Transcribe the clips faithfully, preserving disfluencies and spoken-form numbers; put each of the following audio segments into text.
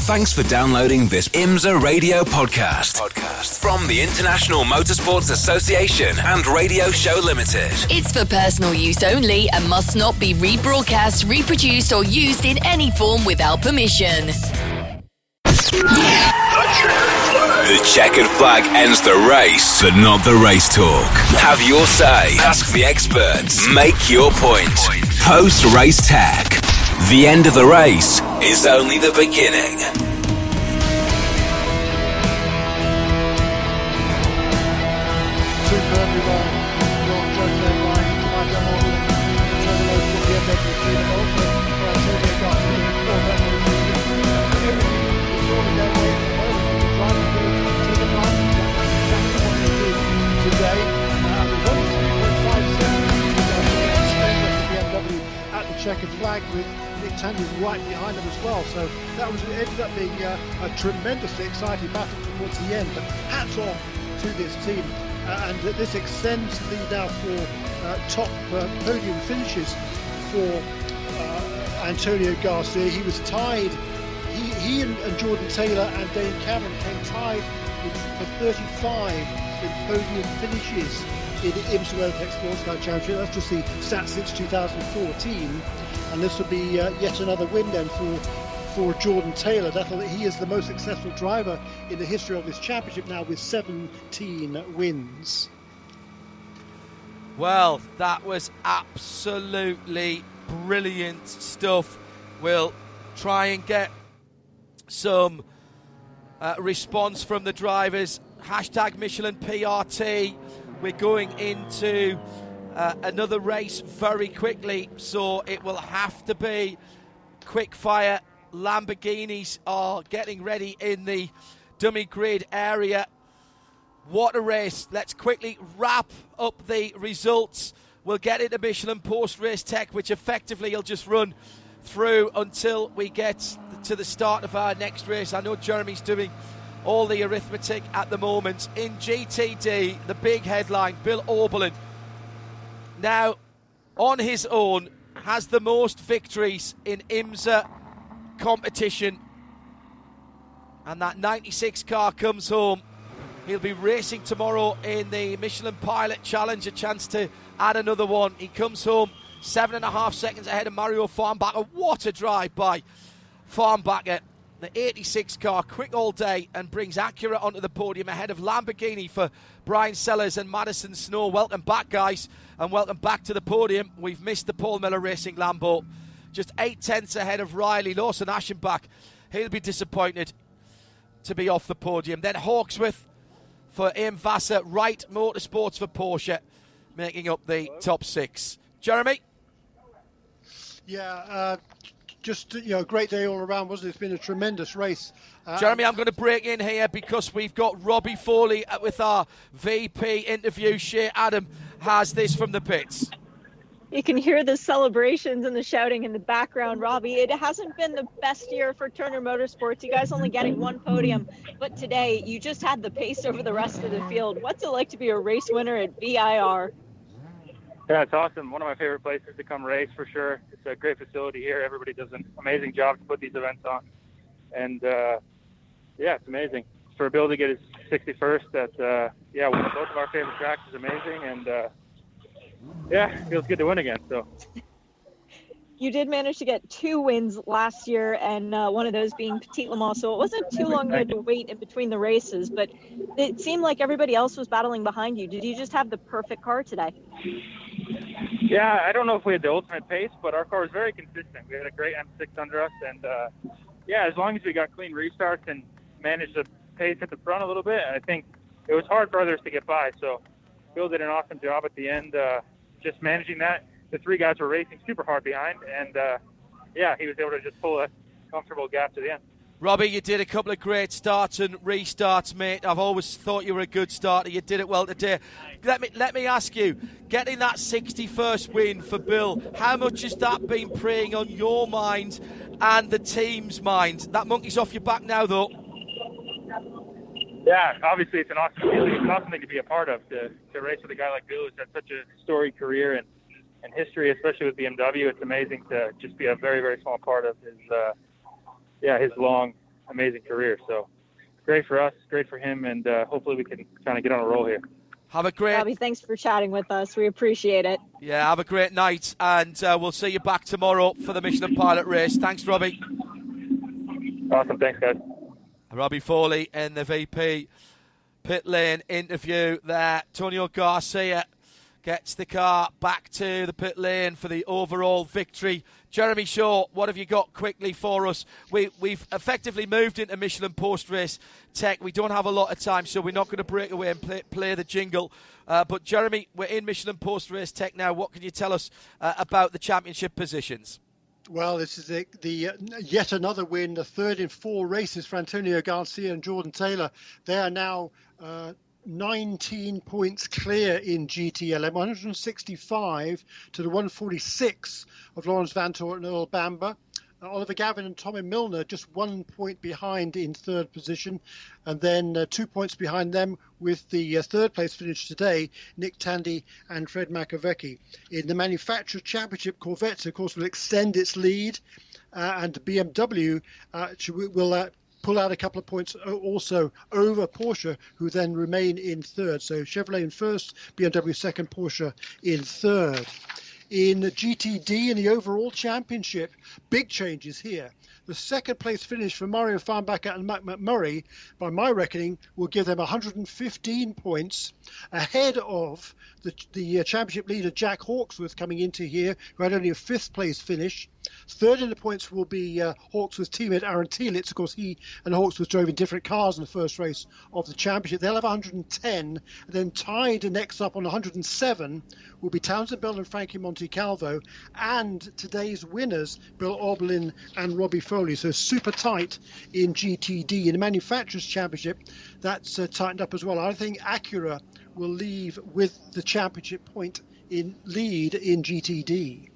Thanks for downloading this IMSA Radio podcast. podcast from the International Motorsports Association and Radio Show Limited. It's for personal use only and must not be rebroadcast, reproduced or used in any form without permission. The checkered flag ends the race, but not the race talk. Have your say. Ask the experts. Make your point. Post-race tech. The end of the race is only the beginning. Superbly well. Your Jose line to my demo. Turbo low for the end of the freedom also. For Antonio Garcia, before that everything is all in their way at the moment. The driving ability to the line. That's exactly what they did today. Uh, there's only three point five seconds to go to spend at the B M W at the checkered flag with Nick Tandy right behind them as well. So that was it ended up being uh, a tremendously exciting battle towards the end. But hats off to this team. Uh, and uh, this extends the lead now for uh, top uh, podium finishes for uh, Antonio Garcia. He was tied. He, he and, and Jordan Taylor and Dane Cameron came tied with, for thirty-five in podium finishes in the IMSA WeatherTech Sports Car Championship. That's just the stats since two thousand fourteen. And this will be uh, yet another win then for for Jordan Taylor. Definitely he is the most successful driver in the history of this championship now with seventeen wins. Well, that was absolutely brilliant stuff. We'll try and get some uh, response from the drivers. Hashtag Michelin P R T. We're going into uh, another race very quickly, so it will have to be quick fire. Lamborghinis are getting ready in the dummy grid area. What a race. Let's quickly wrap up the results. We'll get into Michelin post-race tech, which effectively will just run through until we get to the start of our next race. I know Jeremy's doing all the arithmetic at the moment. In G T D, the big headline, Bill Auberlen, now on his own, has the most victories in IMSA competition, and that ninety-six car comes home. He'll be racing tomorrow in the Michelin Pilot Challenge, a chance to add another one. He comes home seven and a half seconds ahead of Mario Farnbacher. What a drive by Farnbacher. The eighty-six car, quick all day, and brings Acura onto the podium ahead of Lamborghini for Brian Sellers and Madison Snow. Welcome back, guys, and welcome back to the podium. We've missed the Paul Miller Racing Lambo. Just eight tenths ahead of Riley. Lawson Aschenbach, he'll be disappointed to be off the podium. Then Hawksworth for Ian Vassar. Wright Motorsports for Porsche, making up the top six. Jeremy? Yeah, uh, just, you know, a great day all around, wasn't it? It's been a tremendous race. Uh, Jeremy, I'm going to break in here because we've got Robbie Foley with our V P interview. Shea Adam has this from the pits. You can hear the celebrations and the shouting in the background, Robbie. It hasn't been the best year for Turner Motorsports. You guys only getting one podium, but today you just had the pace over the rest of the field. What's it like to be a race winner at V I R? Yeah, it's awesome. One of my favorite places to come race for sure. It's a great facility here. Everybody does an amazing job to put these events on. And, uh, yeah, it's amazing. For Bill to get his sixty-first at, uh, yeah, one of both of our favorite tracks is amazing. And, uh, yeah, it feels good to win again. So you did manage to get two wins last year, and uh, one of those being Petit Le Mans, so it wasn't too long you had to wait in between the races, but it seemed like everybody else was battling behind you. Did you just have the perfect car today? Yeah, I don't know if we had the ultimate pace, but our car was very consistent. We had a great M six under us, and uh, yeah, as long as we got clean restarts and managed to pace at the front a little bit, I think it was hard for others to get by. So Bill did an awesome job at the end, uh, just managing that. The three guys were racing super hard behind, and uh, yeah, he was able to just pull a comfortable gap to the end. Robbie, you did a couple of great starts and restarts, mate. I've always thought you were a good starter. You did it well today. Let me let me ask you, getting that sixty-first win for Bill, how much has that been preying on your mind and the team's mind? That monkey's off your back now, though. Yeah, obviously it's an awesome feeling. It's an awesome thing to be a part of, to, to race with a guy like Bill who's had such a storied career and, and history, especially with B M W. It's amazing to just be a very, very small part of his, uh, yeah, his long, amazing career. So great for us, great for him, and uh, hopefully we can kind of get on a roll here. Have a great... Robbie, thanks for chatting with us. We appreciate it. Yeah, have a great night, and uh, we'll see you back tomorrow for the Michelin Pilot race. Thanks, Robbie. Awesome, thanks, guys. Robbie Foley in the V P pit lane interview there. Antonio Garcia gets the car back to the pit lane for the overall victory. Jeremy Shaw, what have you got quickly for us? We, we've effectively moved into Michelin post-race tech. We don't have a lot of time, so we're not going to break away and play, play the jingle. Uh, but, Jeremy, we're in Michelin post-race tech now. What can you tell us uh, about the championship positions? Well, this is the, the uh, yet another win, the third in four races for Antonio Garcia and Jordan Taylor. They are now uh, nineteen points clear in G T L M, one hundred sixty-five to the one forty-six of Lawrence Vanthoor and Earl Bamber. Uh, Oliver Gavin and Tommy Milner just one point behind in third position, and then uh, two points behind them with the uh, third place finish today, Nick Tandy and Fred Makowiecki. In the Manufacturers' Championship, Corvette, of course, will extend its lead, uh, and B M W uh, will uh, pull out a couple of points also over Porsche, who then remain in third. So Chevrolet in first, B M W second, Porsche in third. In G T D, in the overall championship, big changes here. The second place finish for Mario Farnbacher and Mac McMurray, by my reckoning, will give them one hundred fifteen points ahead of the, the uh, championship leader Jack Hawksworth coming into here, who had only a fifth place finish. Third in the points will be uh, Hawksworth's teammate Aaron Telitz. Of course, he and Hawksworth drove in different cars in the first race of the championship. They'll have one hundred ten. And then tied next up on one hundred seven will be Townsend Bell and Frankie Montecalvo, and today's winners, Bill Auberlin and Robbie Foley. So super tight in G T D. In the Manufacturers' Championship, that's uh, tightened up as well. I think Acura will leave with the championship point in lead in G T D.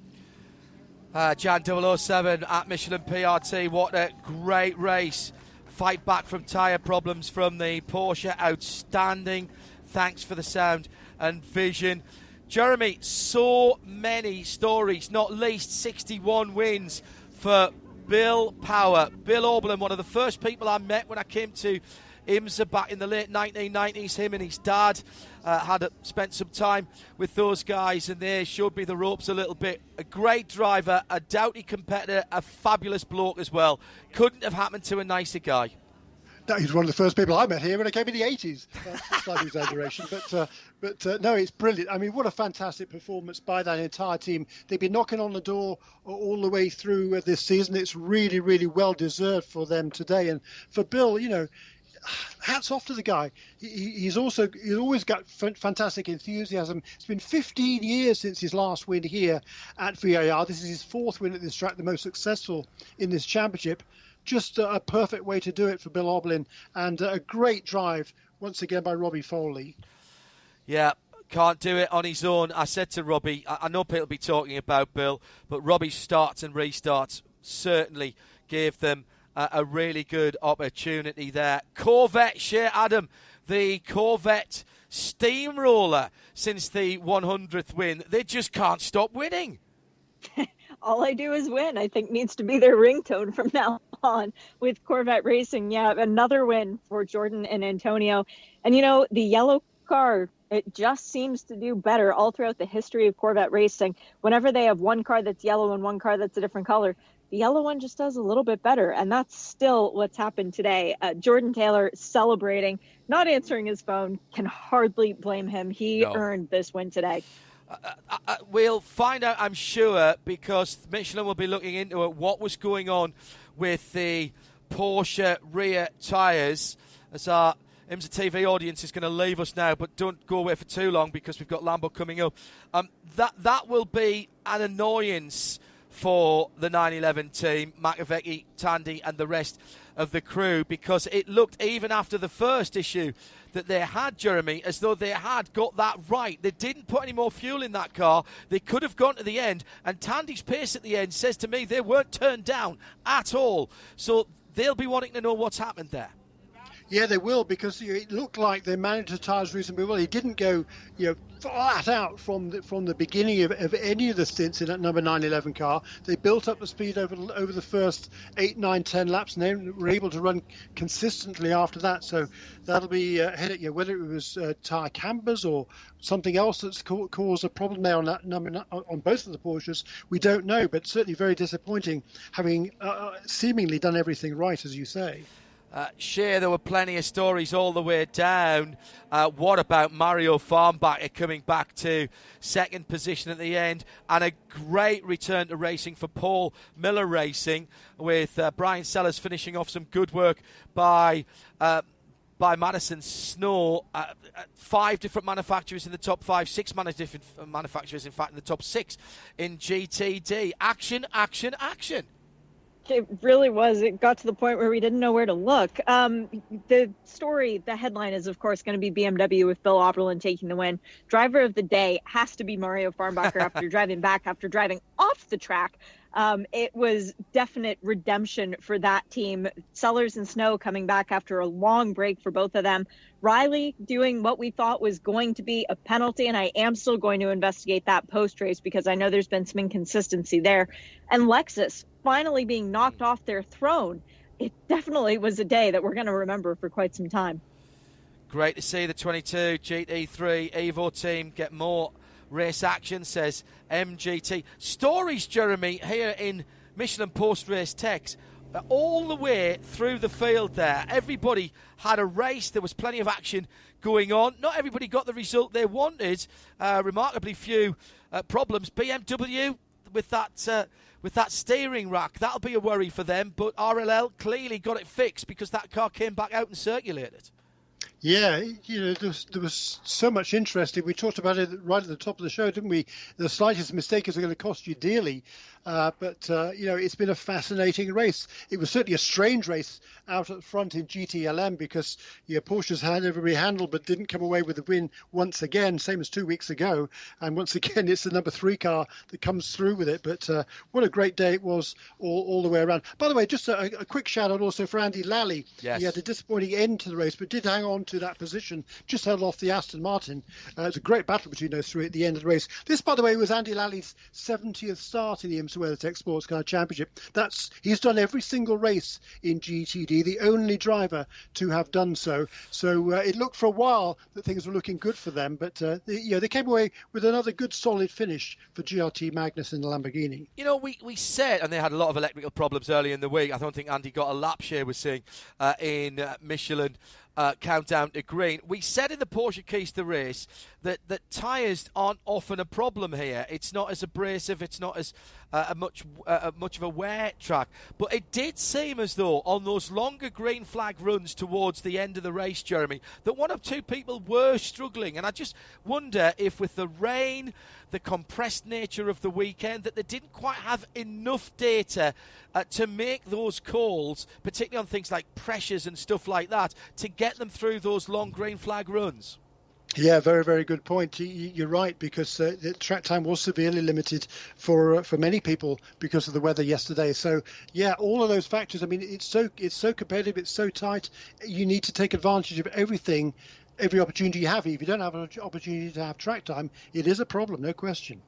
Uh, Jan double oh seven at Michelin P R T. What a great race. Fight back from tyre problems from the Porsche. Outstanding. Thanks for the sound and vision. Jeremy, so many stories, not least sixty-one wins for Bill Power. Bill Auberlin, one of the first people I met when I came to IMSA back in the late nineteen nineties. Him and his dad uh, had uh, spent some time with those guys, and they showed me the ropes a little bit. A great driver, a doughty competitor, a fabulous bloke as well. Couldn't have happened to a nicer guy. No, he's one of the first people I met here when I came in the eighties. That's a slight exaggeration, but uh, but uh, no, it's brilliant. I mean, what a fantastic performance by that entire team. They've been knocking on the door all the way through uh, this season. It's really, really well deserved for them today. And for Bill, you know, hats off to the guy. He, he's also he's always got f- fantastic enthusiasm. It's been fifteen years since his last win here at V A R. This is his fourth win at this track, the most successful in this championship. Just a perfect way to do it for Bill Auberlin, and a great drive once again by Robbie Foley. Yeah, can't do it on his own. I said to Robbie, I know people will be talking about Bill, but Robbie's starts and restarts certainly gave them a, a really good opportunity there. Corvette, Shea Adam, the Corvette steamroller since the one hundredth win. They just can't stop winning. All I do is win, I think, needs to be their ringtone from now on with Corvette Racing. Yeah, another win for Jordan and Antonio. And, you know, the yellow car, it just seems to do better all throughout the history of Corvette Racing. Whenever they have one car that's yellow and one car that's a different color, the yellow one just does a little bit better. And that's still what's happened today. Uh, Jordan Taylor celebrating, not answering his phone, can hardly blame him. He no. earned this win today. Uh, uh, we'll find out, I'm sure, because Michelin will be looking into it, what was going on with the Porsche rear tyres. As our IMSA T V audience is going to leave us now, but don't go away for too long because we've got Lambo coming up. Um, that that will be an annoyance for the nine eleven team, Makowiecki, Tandy and the rest of the crew, because it looked, even after the first issue that they had, Jeremy, as though they had got that right. They didn't put any more fuel in that car. They could have gone to the end, and Tandy's pace at the end says to me they weren't turned down at all. So they'll be wanting to know what's happened there. Yeah, they will, because you know, it looked like they managed the tyres reasonably well. He didn't go, you know, flat out from the, from the beginning of, of any of the stints in that number nine eleven car. They built up the speed over over the first eight, nine, ten laps, and then were able to run consistently after that. So that'll be uh, headed, you know, whether it was uh, tyre cambers or something else that's ca- caused a problem there on that number on both of the Porsches, we don't know. But certainly very disappointing, having uh, seemingly done everything right, as you say. Uh, Shea, there were plenty of stories all the way down. Uh, what about Mario Farnbacher coming back to second position at the end? And a great return to racing for Paul Miller Racing, with uh, Brian Sellers finishing off some good work by uh, by Madison Snow. Uh, five different manufacturers in the top five, six man- different manufacturers, in fact, in the top six in G T D. Action, action, action. It really was. It got to the point where we didn't know where to look. Um, the story, the headline is, of course, going to be B M W with Bill Auberlen taking the win. Driver of the day has to be Mario Farnbacher after driving back, after driving off the track. Um, it was definite redemption for that team. Sellers and Snow coming back after a long break for both of them. Riley doing what we thought was going to be a penalty, and I am still going to investigate that post-race because I know there's been some inconsistency there. And Lexus finally being knocked off their throne. It definitely was a day that we're going to remember for quite some time. Great to see the twenty-two G T three Evo team get more race action, says M G T. Stories, Jeremy, here in Michelin post-race techs, all the way through the field there. Everybody had a race. There was plenty of action going on. Not everybody got the result they wanted. Uh, remarkably few uh, problems. B M W with that uh, with that steering rack, that'll be a worry for them. But R L L clearly got it fixed because that car came back out and circulated. Yeah, you know, there was, there was so much interest. We talked about it right at the top of the show, didn't we? The slightest mistake is going to cost you dearly. Uh, but, uh, you know, it's been a fascinating race. It was certainly a strange race out at front in G T L M because yeah, Porsche's had everybody handled but didn't come away with the win once again, same as two weeks ago. And once again, it's the number three car that comes through with it. But uh, what a great day it was all, all the way around. By the way, just a, a quick shout out also for Andy Lally. Yes. He had a disappointing end to the race, but did hang on to that position, just held off the Aston Martin. Uh, it was a great battle between those three at the end of the race. This, by the way, was Andy Lally's seventieth start in the IMSA WeatherTech Sports Car Championship. That's he's done every single race in G T D, the only driver to have done so. So uh, it looked for a while that things were looking good for them, but uh, they, you know, they came away with another good solid finish for G R T Magnus in the Lamborghini. You know, we, we said, and they had a lot of electrical problems early in the week. I don't think Andy got a lap share, we're seeing uh, in uh, Michelin. Uh, countdown to green. We said in the Porsche Keys to Race that, that tyres aren't often a problem here. It's not as abrasive, it's not as uh, a much uh, much of a wear track. But it did seem as though on those longer green flag runs towards the end of the race, Jeremy, that one or two people were struggling. And I just wonder if with the rain, the compressed nature of the weekend, that they didn't quite have enough data uh, to make those calls, particularly on things like pressures and stuff like that, to get them through those long green flag runs. Yeah, very, very good point. You're right, because uh, the track time was severely limited for uh, for many people because of the weather yesterday. So, yeah, all of those factors. I mean, it's so it's so competitive, it's so tight. You need to take advantage of everything, every opportunity you have. If you don't have an opportunity to have track time, it is a problem, no question.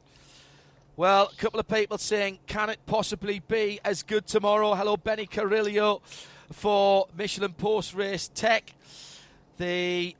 Well, a couple of people saying, can it possibly be as good tomorrow? Hello, Benny Carrillo for Michelin Post Race Tech. The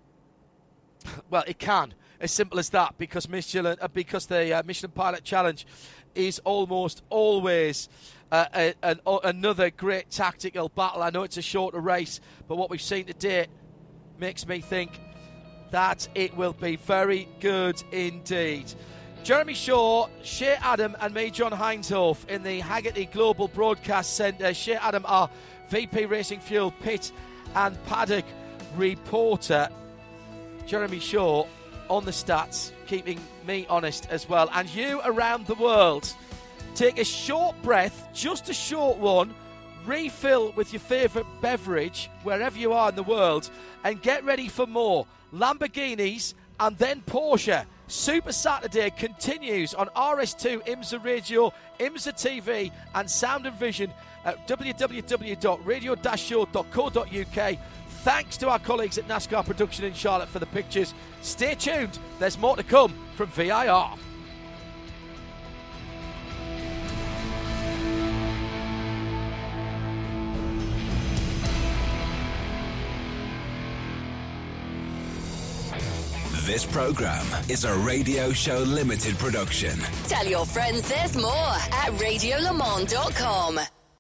Well, it can, as simple as that, because Michelin, uh, because the uh, Michelin Pilot Challenge is almost always uh, a, an, uh, another great tactical battle. I know it's a shorter race, but what we've seen today makes me think that it will be very good indeed. Jeremy Shaw, Shea Adam and me, John Heinzhoff, in the Haggerty Global Broadcast Centre. Shea Adam, our V P Racing Fuel Pit and Paddock reporter. Jeremy Shaw on the stats, keeping me honest as well. And you around the world, take a short breath, just a short one, refill with your favourite beverage wherever you are in the world, and get ready for more Lamborghinis and then Porsche. Super Saturday continues on R S two IMSA Radio, IMSA T V and Sound and Vision at w w w dot radio dash show dot co dot u k. Thanks to our colleagues at NASCAR Production in Charlotte for the pictures. Stay tuned, there's more to come from V I R. This program is a Radio Show Limited production. Tell your friends there's more at radio le mans dot com.